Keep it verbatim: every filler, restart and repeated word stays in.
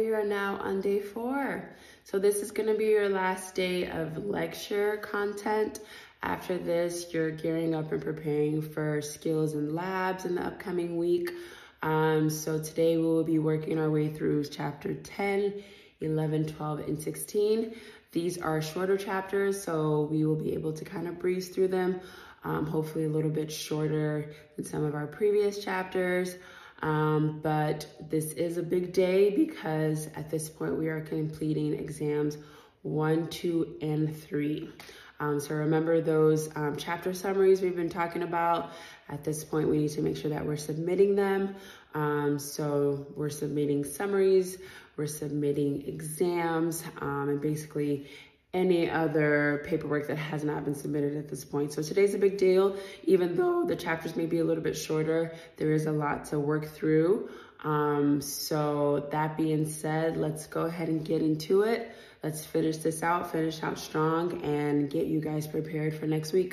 we are now on day four. So this is gonna be your last day of lecture content. After this, you're gearing up and preparing for skills and labs in the upcoming week. Um, so today we will be working our way through chapter ten, eleven, twelve, and sixteen. These are shorter chapters, so we will be able to kind of breeze through them, um, hopefully a little bit shorter than some of our previous chapters. Um, but this is a big day because at this point we are completing exams one, two, and three. Um, so remember those um, chapter summaries we've been talking about. At this point, we need to make sure that we're submitting them. Um, so we're submitting summaries, we're submitting exams, um, and basically any other paperwork that has not been submitted at this point. So today's a big deal. Even though the chapters may be a little bit shorter, there is a lot to work through. Um, so that being said, let's go ahead and get into it. Let's finish this out, finish out strong, and get you guys prepared for next week.